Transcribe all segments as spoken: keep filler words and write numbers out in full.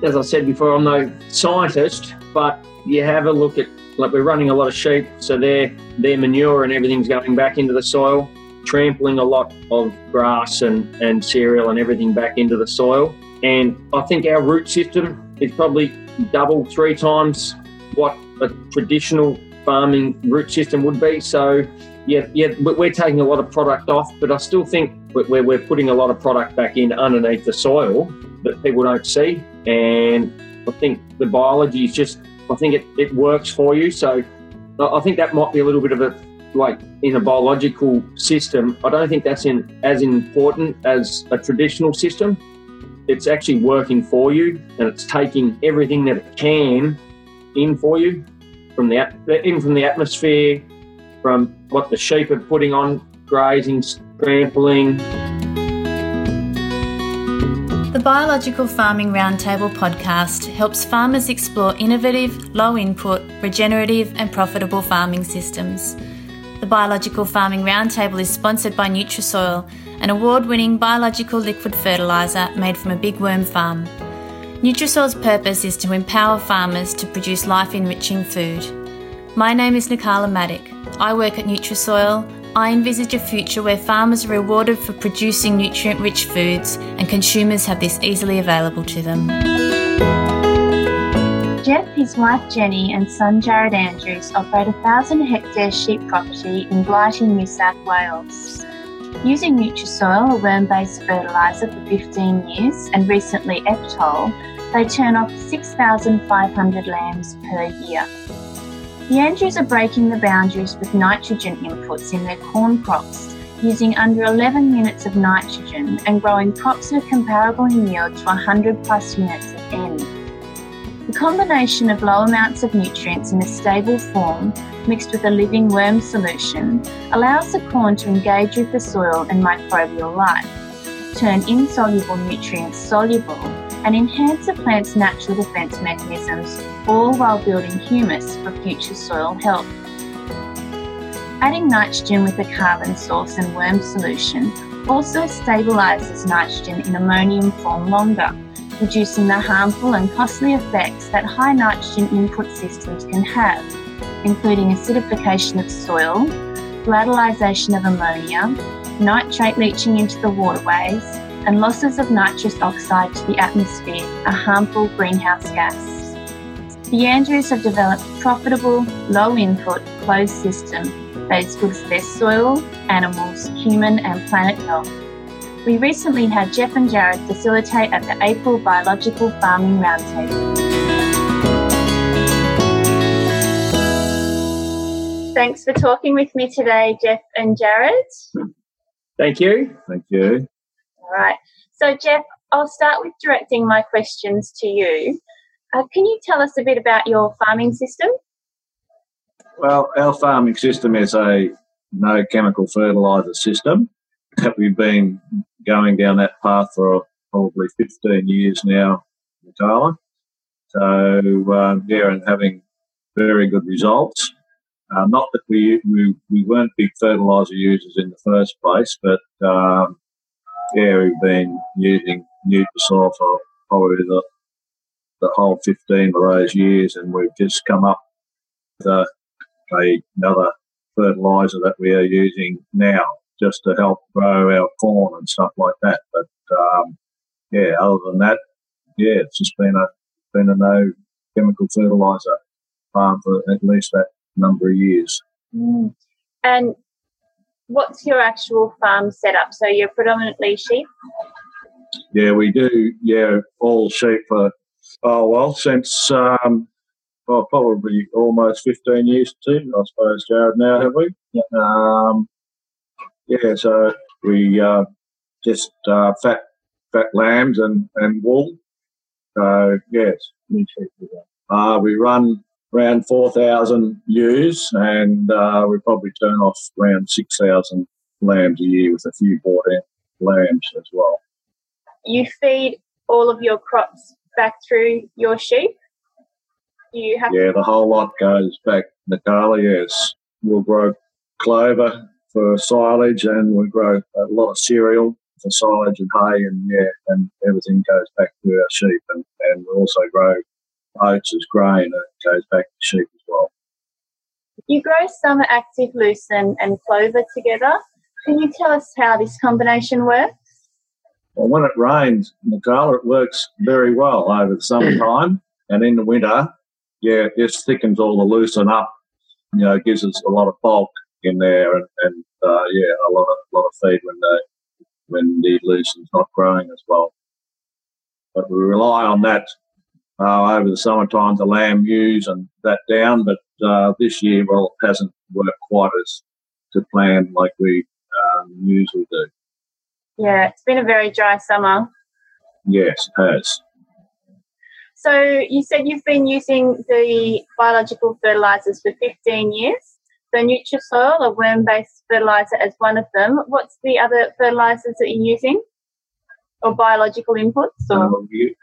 as I said before, I'm no scientist, but you have a look at, like, we're running a lot of sheep, so their their manure and everything's going back into the soil, trampling a lot of grass and, and cereal and everything back into the soil. And I think our root system is probably double, three times what a traditional farming root system would be. So, yeah, yeah, we're taking a lot of product off, but I still think we're, we're putting a lot of product back in underneath the soil that people don't see. And I think the biology is just, I think it, it works for you. So I think that might be a little bit of a, like, in a biological system, I don't think that's in as important as a traditional system. It's actually working for you, and it's taking everything that it can in for you, from the in from the atmosphere, from what the sheep are putting on, grazing, trampling. The Biological Farming Roundtable podcast helps farmers explore innovative, low-input, regenerative and profitable farming systems. The Biological Farming Roundtable is sponsored by Nutrisoil, an award-winning biological liquid fertiliser made from a big worm farm. Nutrisoil's purpose is to empower farmers to produce life-enriching food. My name is Nikala Maddock. I work at Nutrisoil. I envisage a future where farmers are rewarded for producing nutrient-rich foods and consumers have this easily available to them. Jeff, his wife Jenny and son Jared Andrews operate a thousand hectare sheep property in Blighty, New South Wales. Using Nutrisoil, a worm-based fertiliser, for fifteen years and recently Eptol, they turn off six thousand five hundred lambs per year. The Andrews are breaking the boundaries with nitrogen inputs in their corn crops, using under eleven units of nitrogen and growing crops that are comparable in yield to one hundred plus units of N. The combination of low amounts of nutrients in a stable form mixed with a living worm solution allows the corn to engage with the soil and microbial life, turn insoluble nutrients soluble, and enhance the plant's natural defence mechanisms, all while building humus for future soil health. Adding nitrogen with a carbon source and worm solution also stabilises nitrogen in ammonium form longer, reducing the harmful and costly effects that high nitrogen input systems can have, including acidification of soil, volatilization of ammonia, nitrate leaching into the waterways, and losses of nitrous oxide to the atmosphere, a harmful greenhouse gas. The Andrews have developed a profitable, low-input, closed system that is good for their soil, animals, human and planet health. We recently had Jeff and Jared facilitate at the April Biological Farming Roundtable. Thanks for talking with me today, Jeff and Jared. Thank you. Thank you. All right. So, Jeff, I'll start with directing my questions to you. Uh, can you tell us a bit about your farming system? Well, our farming system is a no chemical fertiliser system. We've been going down that path for probably fifteen years now, Nikala. So, um, yeah, and having very good results. Uh, not that we, we we weren't big fertiliser users in the first place, but um, yeah, we've been using Nutrisoil for probably the the whole fifteen of those years, and we've just come up with a, a, another fertiliser that we are using now, just to help grow our corn and stuff like that. But um, yeah, other than that, yeah, it's just been a been a no chemical fertiliser farm for at least that number of years. Mm. And what's your actual farm setup? So you're predominantly sheep? Yeah, we do. Yeah, all sheep for oh well since um, well probably almost fifteen years too. I suppose, Jared. Now have we? Yeah. Um, Yeah, so we uh, just uh, fat fat lambs and, and wool. So, yes, uh, we run around four thousand ewes, and uh, we probably turn off around six thousand lambs a year with a few bought-in lambs as well. You feed all of your crops back through your sheep? Do you have Yeah, the whole lot goes back, Nikala, yes. We'll grow clover for silage, and we grow a lot of cereal for silage and hay, and yeah, and everything goes back to our sheep, and, and we also grow oats as grain, and it goes back to sheep as well. You grow summer active lucerne and clover together. Can you tell us how this combination works? Well, when it rains, Nicola, it works very well over the summertime, and in the winter, yeah, it just thickens all the lucerne up. You know, it gives us a lot of bulk in there, and, and uh, yeah, a lot of lot of feed when the when the lucerne's not growing as well. But we rely on that uh, over the summertime, the lamb ewes and that down. But uh, this year, well, it hasn't worked quite as to plan like we um, usually do. Yeah, it's been a very dry summer. Yes, it has. So you said you've been using the biological fertilisers for fifteen years. So Nutrisoil, a worm-based fertiliser, as one of them. What's the other fertilisers that you're using, or biological inputs? Or? Uh, we,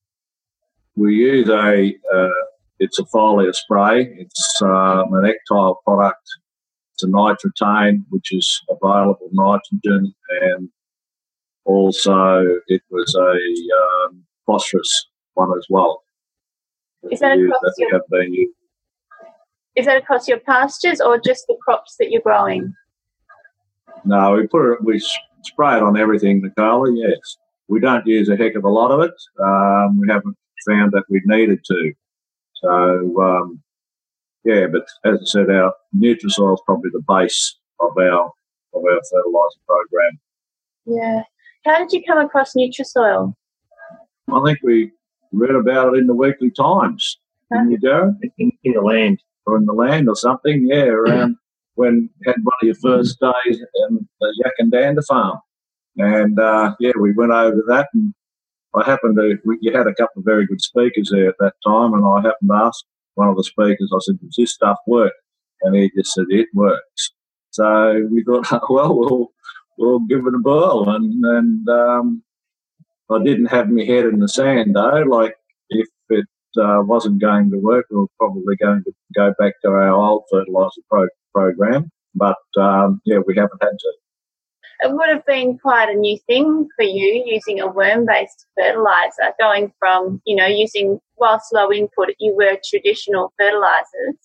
we use a, uh, it's a foliar spray. It's um, an Ectile product. It's a nitrotane, which is available nitrogen, and also it was a um, phosphorus one as well. Is that across that your, have been used. Is that across your pastures or just the crops that you're growing? No, we put it, we spray it on everything, Nicola, yes. We don't use a heck of a lot of it. Um, we haven't found that we needed to. So, um, yeah, but as I said, our Nutrisoil is probably the base of our of our fertiliser program. Yeah. How did you come across Nutrisoil? I think we read about it in the Weekly Times. Didn't you, Jared? In, in the land. Or in the land or something, yeah, around when you had one of your first days in the Yackandandah farm. And, uh, yeah, we went over to that, and I happened to, we, you had a couple of very good speakers there at that time, and I happened to ask one of the speakers, I said, does this stuff work? And he just said, it works. So we thought, well, we'll, we'll give it a whirl. And, and um, I didn't have my head in the sand, though. Like, if it uh, wasn't going to work, we were probably going to go back to our old fertiliser pro- program. But, um, yeah, we haven't had to. It would have been quite a new thing for you, using a worm-based fertiliser, going from, you know, using, whilst low input, you were traditional fertilisers.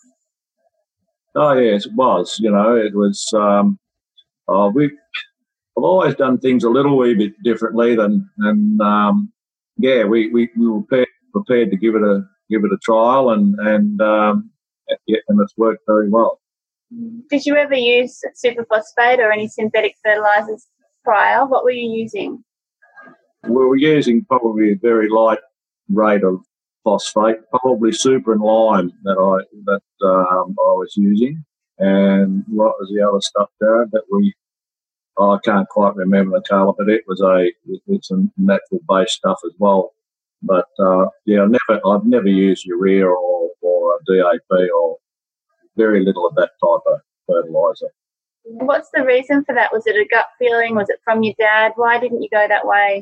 Oh, yes, it was. You know, it was, um, oh, we've I've always done things a little wee bit differently than, and um, yeah, we, we, we were prepared, prepared to give it a give it a trial, and and um, yeah, and it's worked very well. Did you ever use superphosphate or any synthetic fertilisers prior? What were you using? We were using probably a very light rate of phosphate, probably super and lime that I that um, I was using, and what was the other stuff, Jared, that we. Oh, I can't quite remember the colour, but it was a it's a natural based stuff as well. But uh, yeah, I never I've never used urea or or a D A P or very little of that type of fertiliser. What's the reason for that? Was it a gut feeling? Was it from your dad? Why didn't you go that way?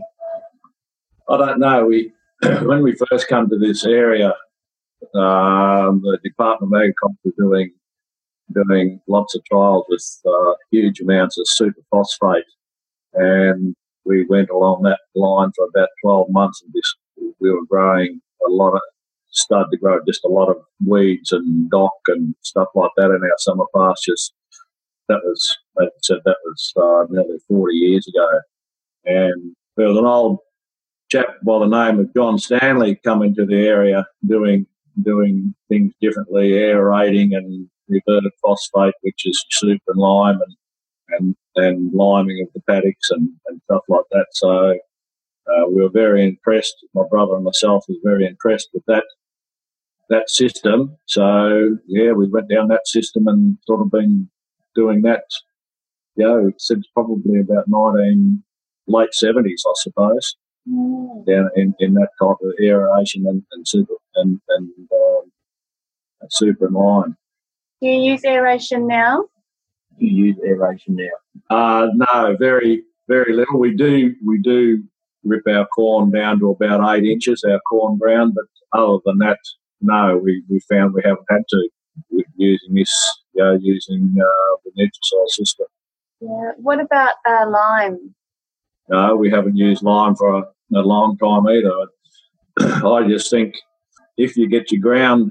I don't know. We when we first come to this area, um, the Department of Agriculture doing. doing lots of trials with uh, huge amounts of superphosphate, and we went along that line for about twelve months, and this, we were growing a lot of, started to grow just a lot of weeds and dock and stuff like that in our summer pastures. That was, like I said, that was uh, nearly forty years ago, and there was an old chap by the name of John Stanley coming to the area doing doing things differently, aerating and reverted phosphate, which is super and lime, and and, and liming of the paddocks and, and stuff like that. So uh, we were very impressed. My brother and myself was very impressed with that that system. So yeah, we went down that system and sort of been doing that, you know, since probably about nineteen late seventies, I suppose. Mm. Down in, in that type of aeration and, and super and and um, super and lime. Do you use aeration now? Do you use aeration now? Uh, no, very very little. We do we do rip our corn down to about eight inches, our corn ground, but other than that, no, we, we found we haven't had to using this, you know, using uh, the Nutrisoil system. Yeah. What about uh, lime? No, we haven't used lime for a, a long time either. I just think if you get your ground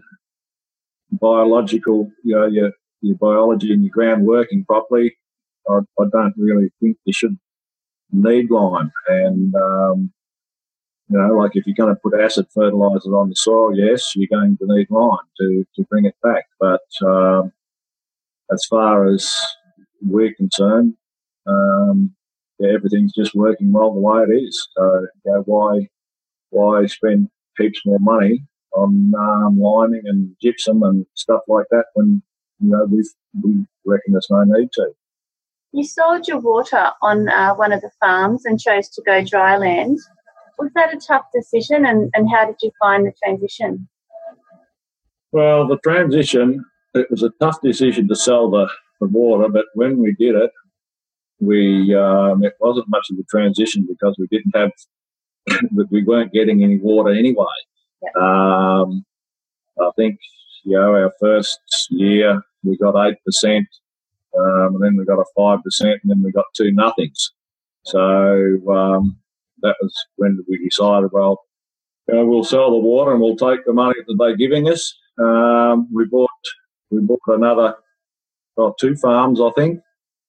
biological, you know, your your biology and your ground working properly, I, I don't really think you should need lime. And um, you know, like if you're going to put acid fertiliser on the soil, yes, you're going to need lime to, to bring it back. But um, as far as we're concerned, um, yeah, everything's just working well the way it is. So you know, why why spend heaps more money on um, liming and gypsum and stuff like that when you know we we reckon there's no need to. You sold your water on uh, one of the farms and chose to go dry land. Was that a tough decision, and, and how did you find the transition? Well, the transition, it was a tough decision to sell the, the water, but when we did it, we um, it wasn't much of a transition because we didn't have, we weren't getting any water anyway. Yep. Um, I think, you know, our first year we got eight percent, um, and then we got a five percent, and then we got two nothings. So um, that was when we decided, well, you know, we'll sell the water and we'll take the money that they're giving us. Um, we bought we bought another, well, two farms, I think,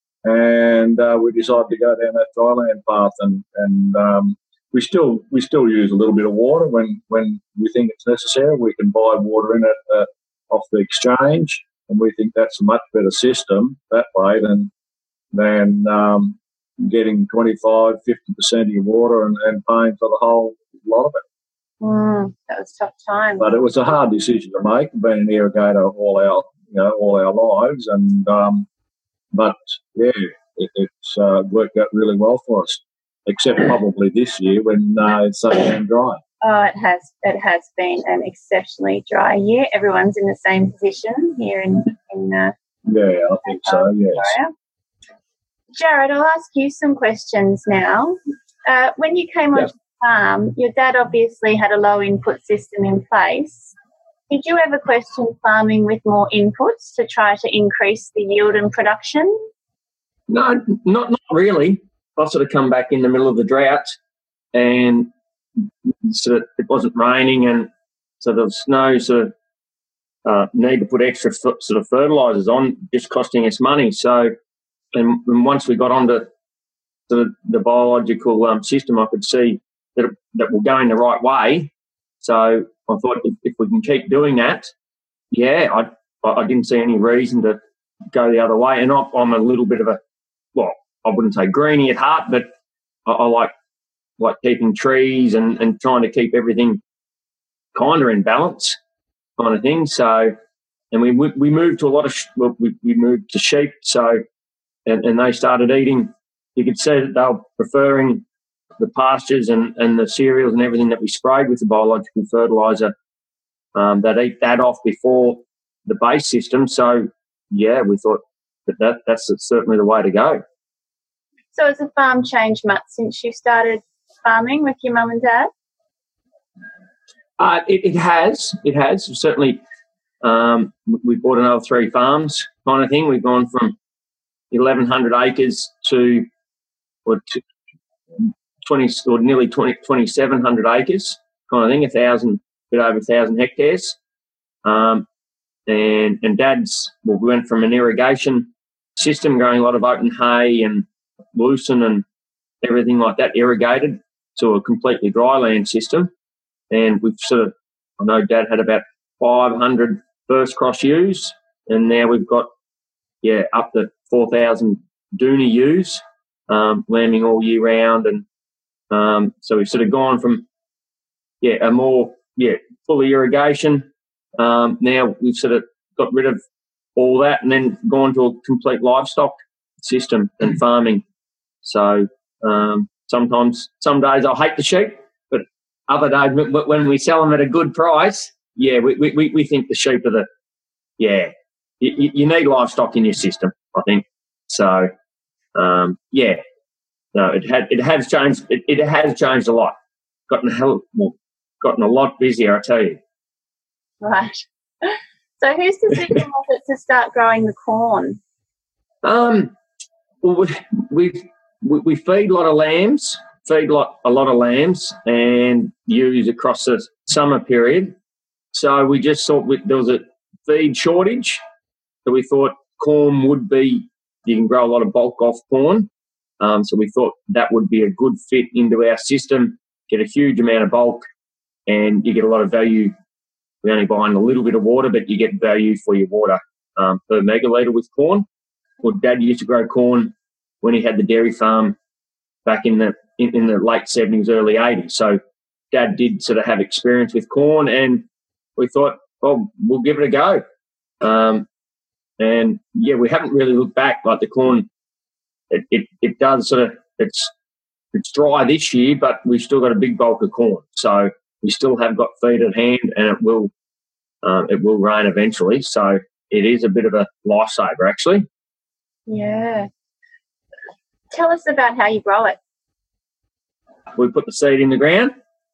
and uh, we decided to go down that dryland path, and and um, we still we still use a little bit of water when, when we think it's necessary. We can buy water in it uh, off the exchange, and we think that's a much better system that way than than um, getting twenty-five, fifty percent of your water and, and paying for the whole lot of it. Mm, that was a tough time. But it was a hard decision to make, being an irrigator all our you know all our lives, and um, but yeah, it, it's uh, worked out really well for us. Except probably this year when uh, it's so damn dry. Oh, it has. It has been an exceptionally dry year. Everyone's in the same position here in in. Uh, yeah, I think so. Yes. Victoria. Jared, I'll ask you some questions now. Uh, when you came yep. onto the farm, your dad obviously had a low input system in place. Did you ever question farming with more inputs to try to increase the yield and production? No, not not really. I sort of come back in the middle of the drought, and sort of it wasn't raining, and so there was no sort of uh, need to put extra f- sort of fertilisers on, just costing us money. So, and, and once we got onto the, the biological um, system, I could see that it, that we're going the right way. So I thought if, if we can keep doing that, yeah, I I didn't see any reason to go the other way. And I, I'm a little bit of a well. I wouldn't say greenie at heart, but I, I like like keeping trees and, and trying to keep everything kind of in balance, kind of thing. So, and we we moved to a lot of well, we we moved to sheep. So, and, and they started eating. You could see that they were preferring the pastures and, and the cereals and everything that we sprayed with the biological fertiliser. Um, they'd eat that off before the base system. So, yeah, we thought that, that that's certainly the way to go. So has the farm changed much since you started farming with your mum and dad? Uh, it, it has. It has. Certainly, um, we bought another three farms kind of thing. We've gone from eleven hundred acres to, or to twenty or nearly twenty, twenty-seven hundred acres kind of thing, a thousand, bit over a thousand hectares. Um, and, and Dad's, well, we went from an irrigation system growing a lot of open hay and lucerne and everything like that, irrigated, to a completely dry land system. And we've sort of, I know Dad had about five hundred first cross ewes, and now we've got, yeah, up to four thousand Dooney ewes, um, lambing all year round. And um, so we've sort of gone from, yeah, a more, yeah, fully irrigation. Um, now we've sort of got rid of all that and then gone to a complete livestock system and farming. So um, sometimes, some days I'll hate the sheep, but other days when we sell them at a good price, yeah, we we, we think the sheep are the, yeah, you, you need livestock in your system, I think. So, um, yeah, no, it had it has changed. It, it has changed a lot. Gotten a hell, well, gotten a lot busier, I tell you. Right. So, whose decision was it to start growing the corn? Um, well, we, we've we, we feed a lot of lambs, feed a lot, a lot of lambs and ewes across the summer period. So we just thought we, there was a feed shortage. So we thought corn would be, you can grow a lot of bulk off corn. Um, so we thought that would be a good fit into our system, get a huge amount of bulk, and you get a lot of value. We're only buying a little bit of water, but you get value for your water um, per megalitre with corn. Well, Dad used to grow corn when he had the dairy farm back in the in, in the late seventies, early eighties. So Dad did sort of have experience with corn, and we thought, well, we'll give it a go. Um, and, yeah, we haven't really looked back. Like the corn, it, it, it does sort of – it's it's dry this year, but we've still got a big bulk of corn. So we still have got feed at hand, and it will um, it will rain eventually. So it is a bit of a lifesaver, actually. Yeah. Tell us about how you grow it. We put the seed in the ground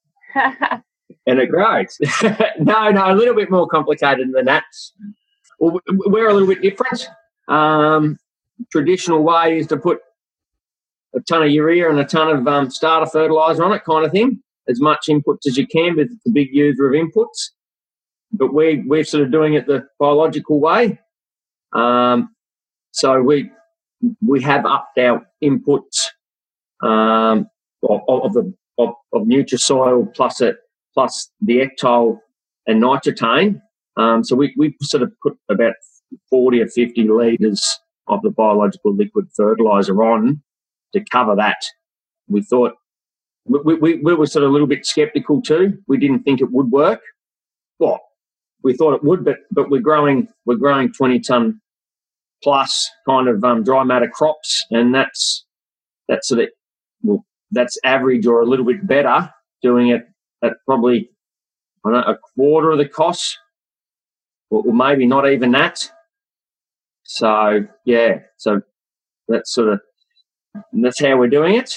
and it grows. no, no, a little bit more complicated than that. Well, we're a little bit different. Um, traditional way is to put a ton of urea and a ton of um, starter fertiliser on it, kind of thing, as much inputs as you can, but it's a big user of inputs. But we, we're sort of doing it the biological way. Um, so we we have upped our inputs um, of, of the of, of Nutrisoil plus it plus the Ectol and Nitrotane. Um, so we, we sort of put about forty or fifty litres of the biological liquid fertiliser on to cover that. We thought we, we, we were sort of a little bit sceptical too. We didn't think it would work. Well, we thought it would, but but we're growing we're growing twenty tonne plus kind of um, dry matter crops, and that's that's sort of well that's average or a little bit better doing it at probably I don't know, a quarter of the cost, or, or maybe not even that. So yeah, so that's sort of that's how we're doing it.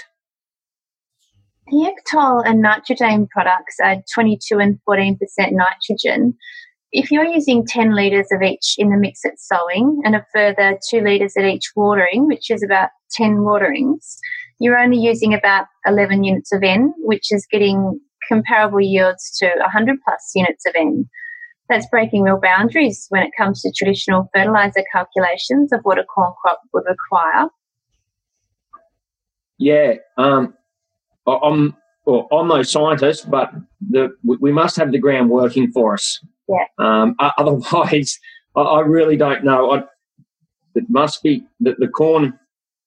The Ectol and Nitrotane products add twenty-two and fourteen percent nitrogen. If you're using ten litres of each in the mix at sowing and a further two litres at each watering, which is about ten waterings, you're only using about eleven units of N, which is getting comparable yields to one hundred plus units of N. That's breaking real boundaries when it comes to traditional fertiliser calculations of what a corn crop would require. Yeah, um, I'm, well, I'm no scientist, but the, we must have the ground working for us. Yeah. Um, otherwise, I, I really don't know. I, it must be that the corn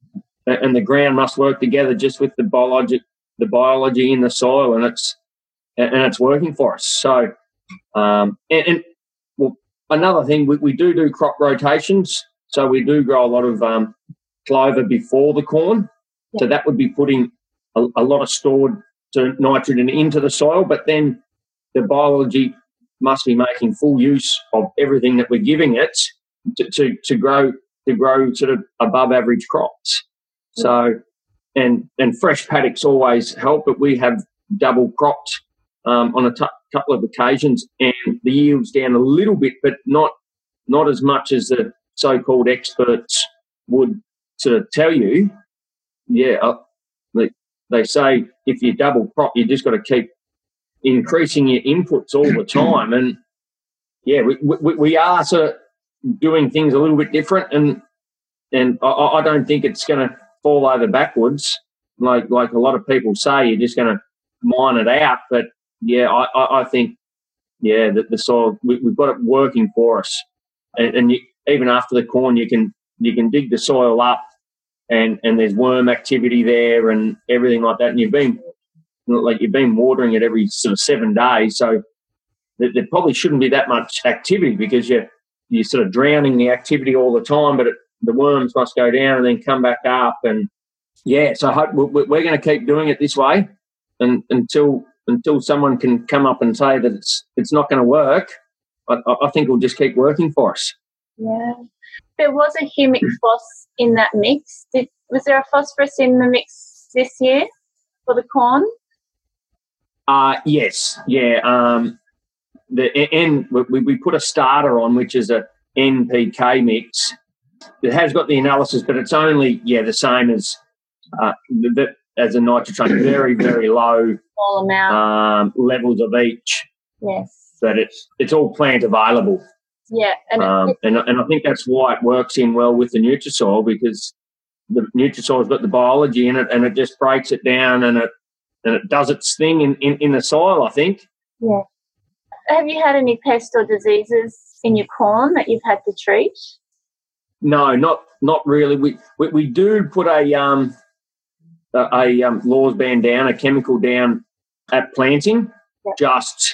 and the ground must work together just with the biology, the biology in the soil, and it's and it's working for us. So, um, and, and well, another thing, we, we do do crop rotations. So we do grow a lot of um, clover before the corn. Yeah. So that would be putting a, a lot of stored nitrogen into the soil, but then the biology must be making full use of everything that we're giving it to, to, to grow to grow sort of above average crops. Yeah. So, and and fresh paddocks always help, but we have double cropped um, on a t- couple of occasions, and the yield's down a little bit, but not not as much as the so-called experts would sort of tell you. Yeah, uh, they, they say if you double crop, you just got to keep increasing your inputs all the time. And, yeah, we, we, we are sort of doing things a little bit different, and and I, I don't think it's going to fall over backwards like like a lot of people say. You're just going to mine it out. But, yeah, I, I, I think, yeah, that the soil, we, we've got it working for us. And, and you, even after the corn, you can you can dig the soil up, and, and there's worm activity there and everything like that. And you've been like you've been watering it every sort of seven days, so there, there probably shouldn't be that much activity because you're you're sort of drowning the activity all the time. But it, the worms must go down and then come back up, and yeah. So I hope we're, we're going to keep doing it this way, and until until someone can come up and say that it's it's not going to work. I, I think it'll just keep working for us. Yeah. There was a humic phos in that mix. Did, was there a phosphorus in the mix this year for the corn? Uh, yes, yeah. Um, the N we, we put a starter on, which is a N P K mix. It has got the analysis, but it's only yeah the same as uh, that as a nitrogen, very, very low Small amount. um, levels of each. Yes. But it's it's all plant available. Yeah. And, um, it, and and I think that's why it works in well with the Nutrisoil, because the Nutrisoil's got the biology in it, and it just breaks it down, and it and it does its thing in, in, in the soil, I think. yeah. Have you had any pests or diseases in your corn that you've had to treat? No, not not really. We we, we do put a um a, a um, Laws band down, a chemical down at planting, yeah. just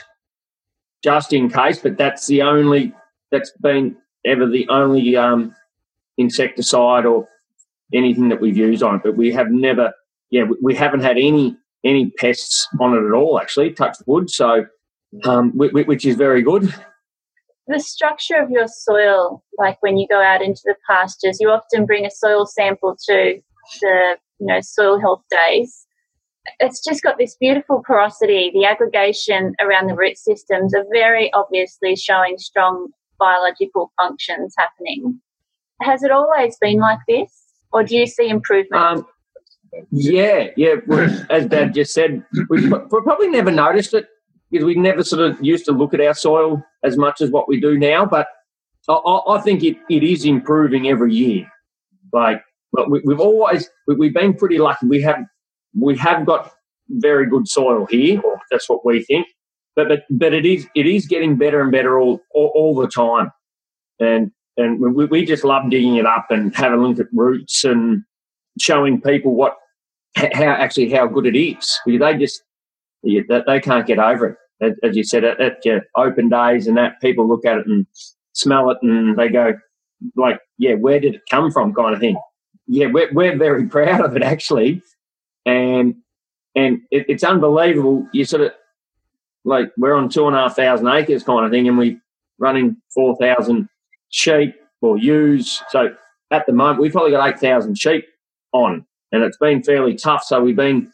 just in case. But that's the only that's been ever the only um insecticide or anything that we've used on it. But we have never, yeah, we, we haven't had any any pests on it at all. Actually, touch wood. So, um, which is very good. The structure of your soil, like when you go out into the pastures, you often bring a soil sample to the, you know, soil health days. It's just got this beautiful porosity. The aggregation around the root systems are very obviously showing strong biological functions happening. Has it always been like this, or do you see improvement? Um, yeah, yeah. As Dad just said, we probably never noticed it, because we never sort of used to look at our soil as much as what we do now. But I, I think it, it is improving every year. Like, but we, we've always we, we've been pretty lucky. We have we have got very good soil here, or that's what we think. But but but it is it is getting better and better all all, all the time, and and we, we just love digging it up and having a look at roots and showing people what how actually how good it is, because they just yeah, they can't get over it. As, as you said, at, at your open days and that, people look at it and smell it and they go like, yeah, where did it come from, kind of thing. Yeah, we're we're very proud of it actually, and and it, it's unbelievable. You sort of like we're on two and a half thousand acres kind of thing, and we're running four thousand sheep or ewes. So at the moment, we've probably got eight thousand sheep on, and it's been fairly tough. So we've been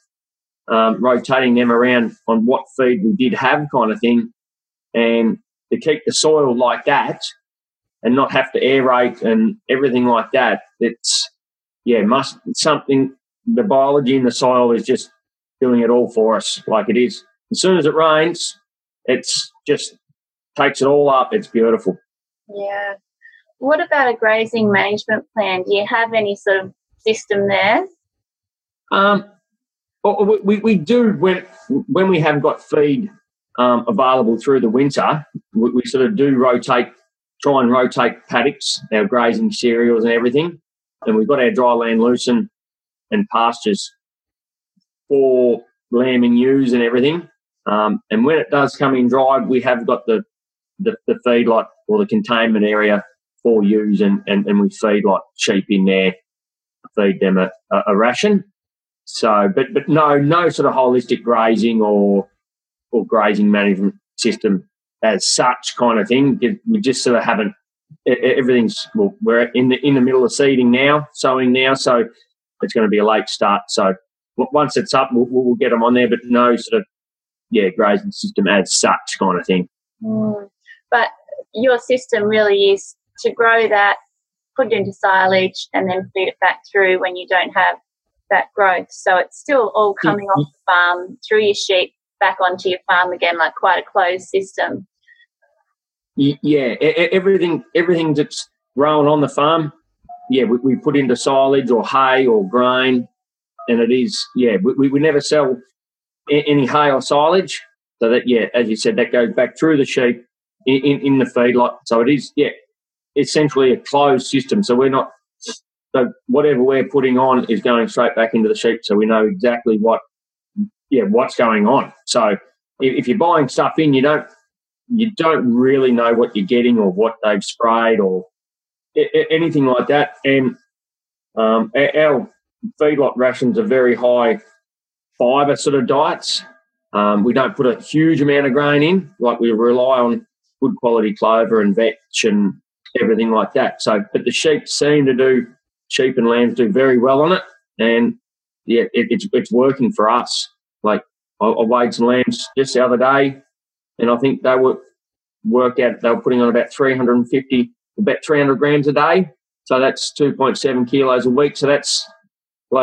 um, rotating them around on what feed we did have, kind of thing, and to keep the soil like that and not have to aerate and everything like that. It's yeah, must something. The biology in the soil is just doing it all for us, like it is. As soon as it rains, it's just takes it all up. It's beautiful. Yeah. What about a grazing management plan? Do you have any sort of system there? Um, we we do when when we have got feed um, available through the winter. We, we sort of do rotate, try and rotate paddocks, our grazing cereals and everything, and we've got our dry land lucerne and pastures for lamb and ewes and everything. Um, and when it does come in dry, we have got the the, the feedlot or the containment area for ewes, and, and, and we feed like sheep in there, feed them a, a, a ration. So, but but no, no sort of holistic grazing or or grazing management system as such kind of thing. We just sort of haven't. Everything's well, we're in the in the middle of seeding now, sowing now, so it's going to be a late start. So once it's up, we'll, we'll get them on there, but no sort of yeah grazing system as such kind of thing. Mm. But your system really is to grow that, put it into silage, and then feed it back through when you don't have that growth. So it's still all coming off the farm through your sheep back onto your farm again, like quite a closed system. Yeah, everything everything that's grown on the farm, yeah, we, we put into silage or hay or grain, and it is, yeah, we, we never sell any hay or silage. So that, yeah, as you said, that goes back through the sheep in, in, in the feedlot. So it is, yeah, essentially a closed system. So we're not, so whatever we're putting on is going straight back into the sheep, so we know exactly what, yeah, what's going on. So if, if you're buying stuff in, you don't, you don't really know what you're getting or what they've sprayed or anything like that. And um, our feedlot rations are very high fibre sort of diets. Um, we don't put a huge amount of grain in, like we rely on good quality clover and vetch and everything like that. So, but the sheep seem to do, sheep and lambs do very well on it, and yeah, it, it's it's working for us. Like I, I weighed some lambs just the other day, and I think they were worked out they were putting on about three hundred fifty, about three hundred grams a day. So that's two point seven kilos a week. So that's like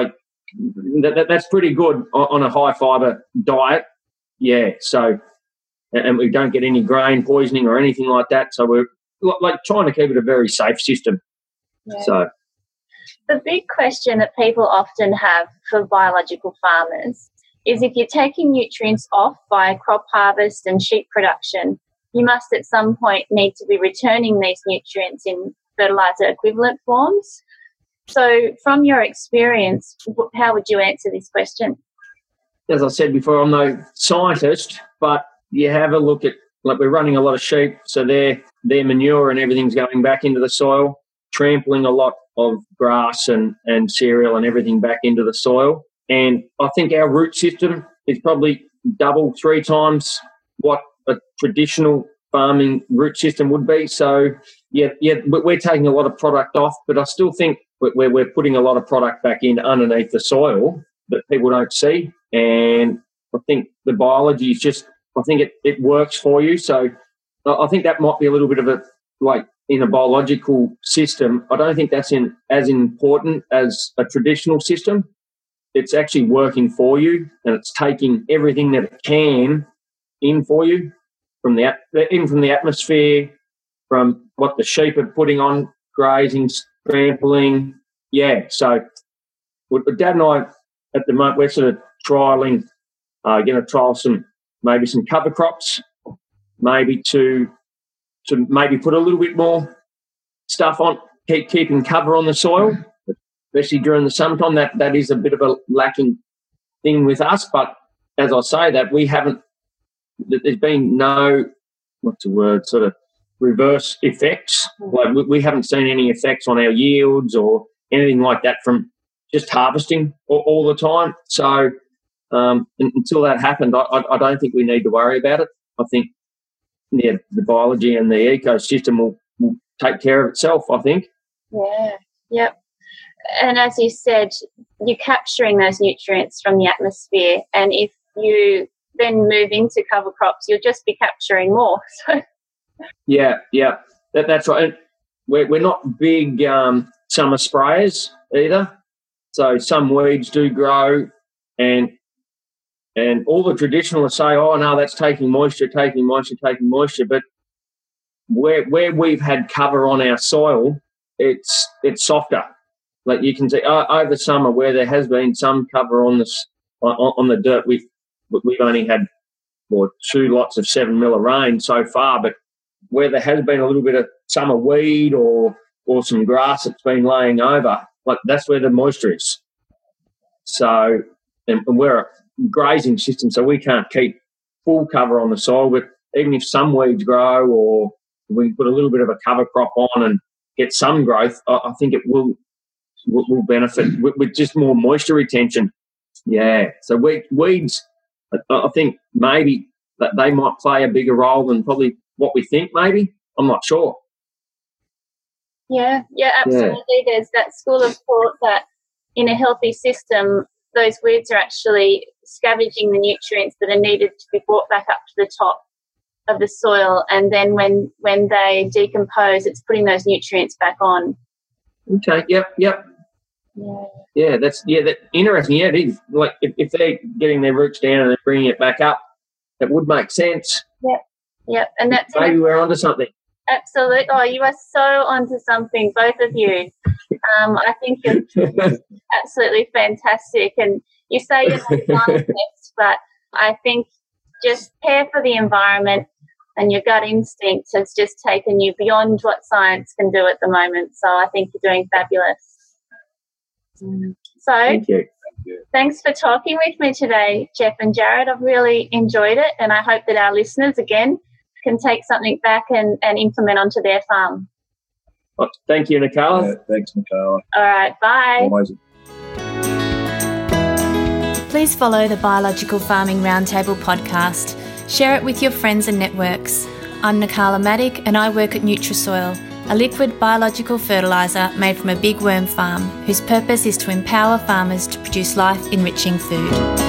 that, that, that's pretty good on, on a high fibre diet. Yeah, so, and, and we don't get any grain poisoning or anything like that. So we're like trying to keep it a very safe system. Yeah. So the big question that people often have for biological farmers is if you're taking nutrients off by crop harvest and sheep production, you must at some point need to be returning these nutrients in fertiliser equivalent forms. So from your experience, how would you answer this question? As I said before, I'm no scientist, but you have a look at, like we're running a lot of sheep, so their their manure and everything's going back into the soil, trampling a lot of grass and, and cereal and everything back into the soil. And I think our root system is probably double, three times what a traditional farming root system would be. So, yeah, yeah, we're taking a lot of product off, but I still think we're, we're putting a lot of product back in underneath the soil that people don't see. And I think the biology is just, I think it, it works for you. So I think that might be a little bit of a, like in a biological system, I don't think that's in as important as a traditional system. It's actually working for you and it's taking everything that it can in for you from the in from the atmosphere, from what the sheep are putting on, grazing, trampling. Yeah, so Dad and I at the moment, we're sort of trialling, uh, going to trial some, maybe some cover crops, maybe to to maybe put a little bit more stuff on, keep keeping cover on the soil, especially during the summertime. That that is a bit of a lacking thing with us. But as I say that, we haven't, there's been no, what's the word, sort of reverse effects. Like we, we haven't seen any effects on our yields or anything like that from just harvesting all, all the time. So um, until that happened, I, I don't think we need to worry about it. I think yeah, the biology and the ecosystem will, will take care of itself, I think. Yeah, yep. And as you said, you're capturing those nutrients from the atmosphere, and if you then move into cover crops, you'll just be capturing more. yeah, yeah, that, that's right. And we're, we're not big um, summer sprayers either. So some weeds do grow, and and all the traditionalists say, oh, no, that's taking moisture, taking moisture, taking moisture. But where where we've had cover on our soil, it's it's softer. Like you can see uh, over summer where there has been some cover on this on, on the dirt, we've we've only had well, two lots of seven mil of rain so far. But where there has been a little bit of summer weed or or some grass that's been laying over, like that's where the moisture is. So, and, and we're a grazing system, so we can't keep full cover on the soil. But even if some weeds grow, or we can put a little bit of a cover crop on and get some growth, I, I think it will will, will benefit with, with just more moisture retention. Yeah. So we, weeds, I, I think maybe that they might play a bigger role than probably what we think. Maybe I'm not sure. Yeah, yeah, absolutely. Yeah. There's that school of thought that in a healthy system, those weeds are actually scavenging the nutrients that are needed to be brought back up to the top of the soil, and then when when they decompose, it's putting those nutrients back on. Okay. Yep. Yep. Yeah. Yeah. That's yeah. That interesting. Yeah, it is. Like if, if they're getting their roots down and they're bringing it back up, that would make sense. Yep. Yep. And that's maybe it. We're onto something. Absolutely. Oh, you are so onto something, both of you. Um, I think it's absolutely fantastic. And you say you're not scientists, but I think just care for the environment and your gut instinct has just taken you beyond what science can do at the moment. So I think you're doing fabulous. So Thank you. Thank you. Thanks for talking with me today, Jeff and Jared. I've really enjoyed it, and I hope that our listeners, again, can take something back and, and implement onto their farm. Well, thank you, Nicola. Yeah, thanks, Nicola. All right, bye. Always. Please follow the Biological Farming Roundtable podcast. Share it with your friends and networks. I'm Nicola Maddock and I work at Nutrisoil, a liquid biological fertiliser made from a big worm farm whose purpose is to empower farmers to produce life-enriching food.